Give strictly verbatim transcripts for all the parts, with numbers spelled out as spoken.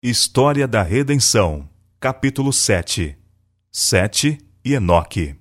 História da Redenção, capítulo sete. Sete e Enoque.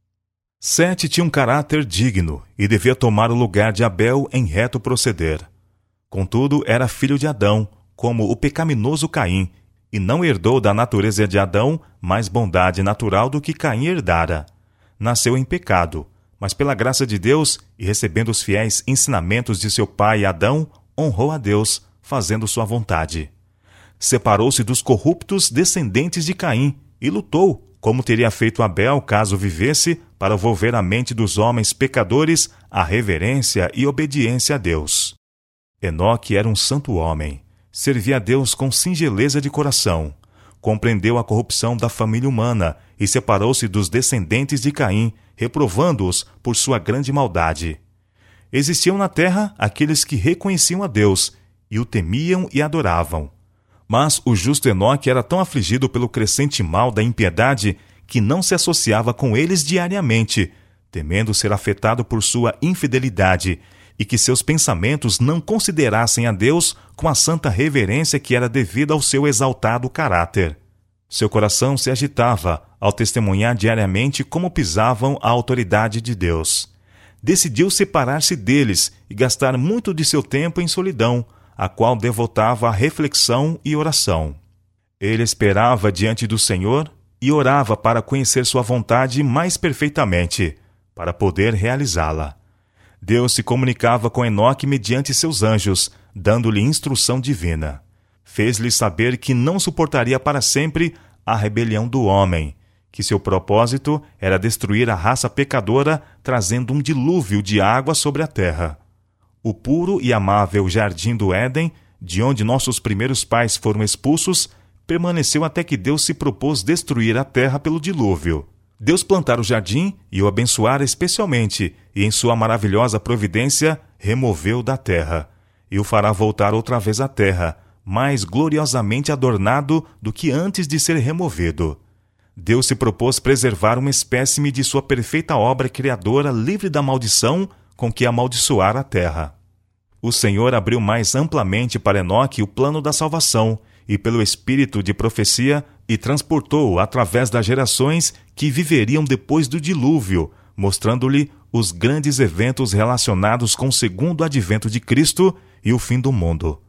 Sete tinha um caráter digno e devia tomar o lugar de Abel em reto proceder. Contudo, era filho de Adão, como o pecaminoso Caim, e não herdou da natureza de Adão mais bondade natural do que Caim herdara. Nasceu em pecado, mas pela graça de Deus, e recebendo os fiéis ensinamentos de seu pai Adão, honrou a Deus, fazendo sua vontade. Separou-se dos corruptos descendentes de Caim e lutou, como teria feito Abel caso vivesse, para volver a mente dos homens pecadores à reverência e obediência a Deus. Enoque era um santo homem, servia a Deus com singeleza de coração, compreendeu a corrupção da família humana e separou-se dos descendentes de Caim, reprovando-os por sua grande maldade. Existiam na terra aqueles que reconheciam a Deus e o temiam e adoravam. Mas o justo Enoque era tão afligido pelo crescente mal da impiedade que não se associava com eles diariamente, temendo ser afetado por sua infidelidade e que seus pensamentos não considerassem a Deus com a santa reverência que era devida ao seu exaltado caráter. Seu coração se agitava ao testemunhar diariamente como pisavam a autoridade de Deus. Decidiu separar-se deles e gastar muito de seu tempo em solidão, a qual devotava à reflexão e oração. Ele esperava diante do Senhor e orava para conhecer sua vontade mais perfeitamente, para poder realizá-la. Deus se comunicava com Enoque mediante seus anjos, dando-lhe instrução divina. Fez-lhe saber que não suportaria para sempre a rebelião do homem, que seu propósito era destruir a raça pecadora, trazendo um dilúvio de água sobre a terra. O puro e amável jardim do Éden, de onde nossos primeiros pais foram expulsos, permaneceu até que Deus se propôs destruir a terra pelo dilúvio. Deus plantara o jardim e o abençoara especialmente, e em sua maravilhosa providência removeu da terra, e o fará voltar outra vez à terra, mais gloriosamente adornado do que antes de ser removido. Deus se propôs preservar uma espécime de sua perfeita obra criadora livre da maldição com que amaldiçoar a terra. O Senhor abriu mais amplamente para Enoque o plano da salvação, e pelo espírito de profecia, e transportou-o através das gerações que viveriam depois do dilúvio, mostrando-lhe os grandes eventos relacionados com o segundo advento de Cristo e o fim do mundo.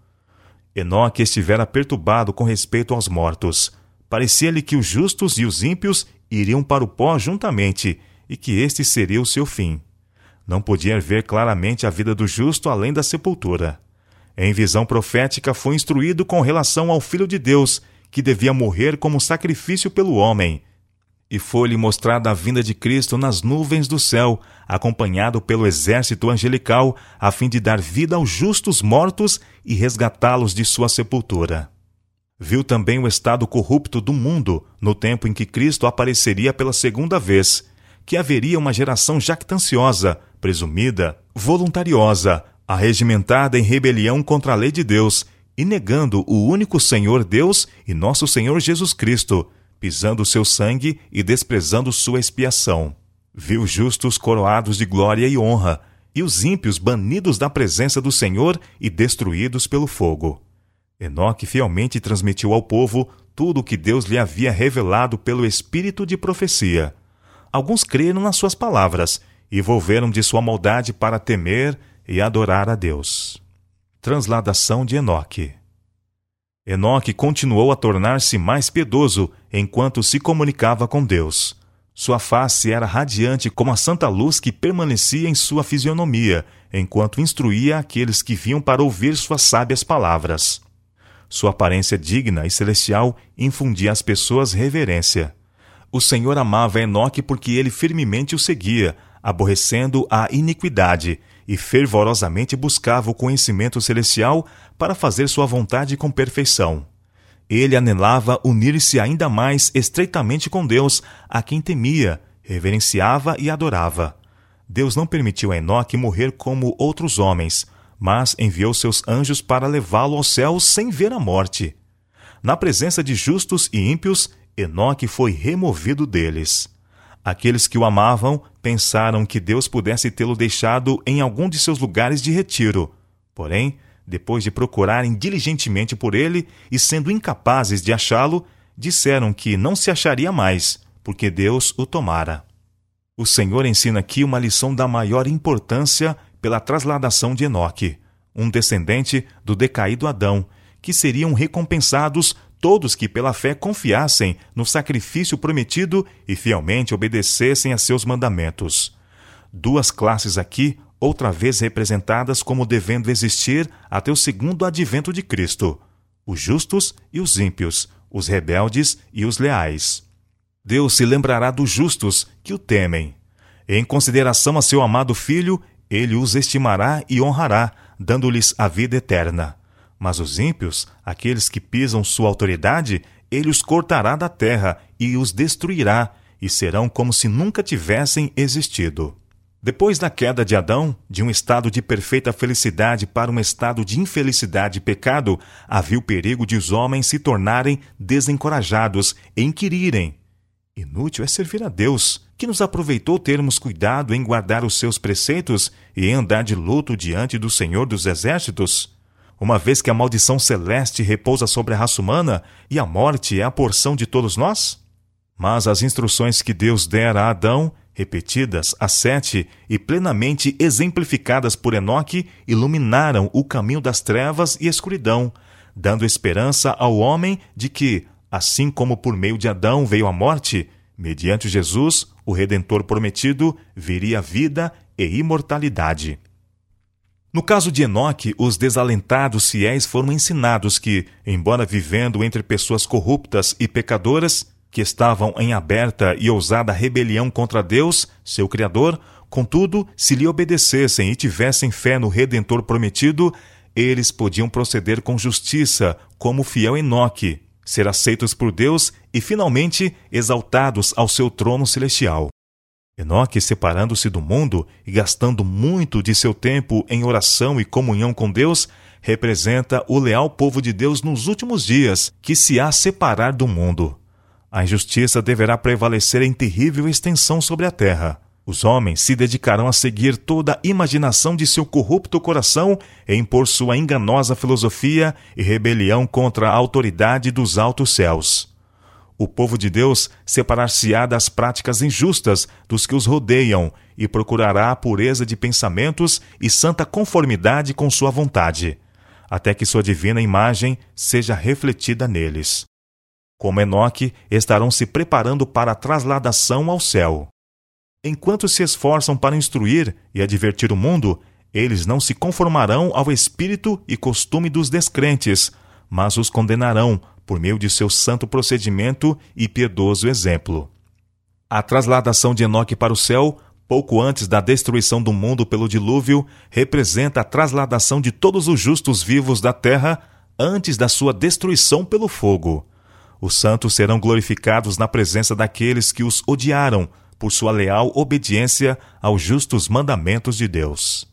Enoque estivera perturbado com respeito aos mortos. Parecia-lhe que os justos e os ímpios iriam para o pó juntamente, e que este seria o seu fim. Não podia ver claramente a vida do justo além da sepultura. Em visão profética foi instruído com relação ao Filho de Deus, que devia morrer como sacrifício pelo homem. E foi-lhe mostrada a vinda de Cristo nas nuvens do céu, acompanhado pelo exército angelical, a fim de dar vida aos justos mortos e resgatá-los de sua sepultura. Viu também o estado corrupto do mundo, no tempo em que Cristo apareceria pela segunda vez, que haveria uma geração jactanciosa, presumida, voluntariosa, arregimentada em rebelião contra a lei de Deus, e negando o único Senhor Deus e nosso Senhor Jesus Cristo, pisando seu sangue e desprezando sua expiação. Viu justos coroados de glória e honra, e os ímpios banidos da presença do Senhor e destruídos pelo fogo. Enoque fielmente transmitiu ao povo tudo o que Deus lhe havia revelado pelo espírito de profecia. Alguns creram nas suas palavras e volveram de sua maldade para temer e adorar a Deus. Transladação de Enoque. Enoque continuou a tornar-se mais piedoso enquanto se comunicava com Deus. Sua face era radiante como a santa luz que permanecia em sua fisionomia, enquanto instruía aqueles que vinham para ouvir suas sábias palavras. Sua aparência digna e celestial infundia às pessoas reverência. O Senhor amava Enoque porque ele firmemente o seguia, aborrecendo a iniquidade, e fervorosamente buscava o conhecimento celestial para fazer sua vontade com perfeição. Ele anelava unir-se ainda mais estreitamente com Deus, a quem temia, reverenciava e adorava. Deus não permitiu a Enoque morrer como outros homens, mas enviou seus anjos para levá-lo ao céu sem ver a morte. Na presença de justos e ímpios, Enoque foi removido deles. Aqueles que o amavam pensaram que Deus pudesse tê-lo deixado em algum de seus lugares de retiro. Porém, depois de procurarem diligentemente por ele e sendo incapazes de achá-lo, disseram que não se acharia mais, porque Deus o tomara. O Senhor ensina aqui uma lição da maior importância pela trasladação de Enoque, um descendente do decaído Adão, que seriam recompensados todos que pela fé confiassem no sacrifício prometido e fielmente obedecessem a seus mandamentos. Duas classes aqui, outra vez representadas como devendo existir até o segundo advento de Cristo: os justos e os ímpios, os rebeldes e os leais. Deus se lembrará dos justos que o temem. Em consideração a seu amado Filho, ele os estimará e honrará, dando-lhes a vida eterna. Mas os ímpios, aqueles que pisam sua autoridade, ele os cortará da terra e os destruirá, e serão como se nunca tivessem existido. Depois da queda de Adão, de um estado de perfeita felicidade para um estado de infelicidade e pecado, havia o perigo de os homens se tornarem desencorajados e inquirirem: inútil é servir a Deus, que nos aproveitou termos cuidado em guardar os seus preceitos e em andar de luto diante do Senhor dos Exércitos? Uma vez que a maldição celeste repousa sobre a raça humana e a morte é a porção de todos nós? Mas as instruções que Deus dera a Adão, repetidas a Sete e plenamente exemplificadas por Enoque, iluminaram o caminho das trevas e escuridão, dando esperança ao homem de que, assim como por meio de Adão veio a morte, mediante Jesus, o Redentor prometido, viria a vida e imortalidade. No caso de Enoque, os desalentados fiéis foram ensinados que, embora vivendo entre pessoas corruptas e pecadoras, que estavam em aberta e ousada rebelião contra Deus, seu Criador, contudo, se lhe obedecessem e tivessem fé no Redentor prometido, eles podiam proceder com justiça, como o fiel Enoque, ser aceitos por Deus e, finalmente, exaltados ao seu trono celestial. Enoque, separando-se do mundo e gastando muito de seu tempo em oração e comunhão com Deus, representa o leal povo de Deus nos últimos dias, que se há separar do mundo. A injustiça deverá prevalecer em terrível extensão sobre a terra. Os homens se dedicarão a seguir toda a imaginação de seu corrupto coração e impor sua enganosa filosofia e rebelião contra a autoridade dos altos céus. O povo de Deus separar-se-á das práticas injustas dos que os rodeiam e procurará a pureza de pensamentos e santa conformidade com sua vontade, até que sua divina imagem seja refletida neles. Como Enoque, estarão se preparando para a trasladação ao céu. Enquanto se esforçam para instruir e advertir o mundo, eles não se conformarão ao espírito e costume dos descrentes, mas os condenarão por meio de seu santo procedimento e piedoso exemplo. A trasladação de Enoque para o céu, pouco antes da destruição do mundo pelo dilúvio, representa a trasladação de todos os justos vivos da terra antes da sua destruição pelo fogo. Os santos serão glorificados na presença daqueles que os odiaram por sua leal obediência aos justos mandamentos de Deus.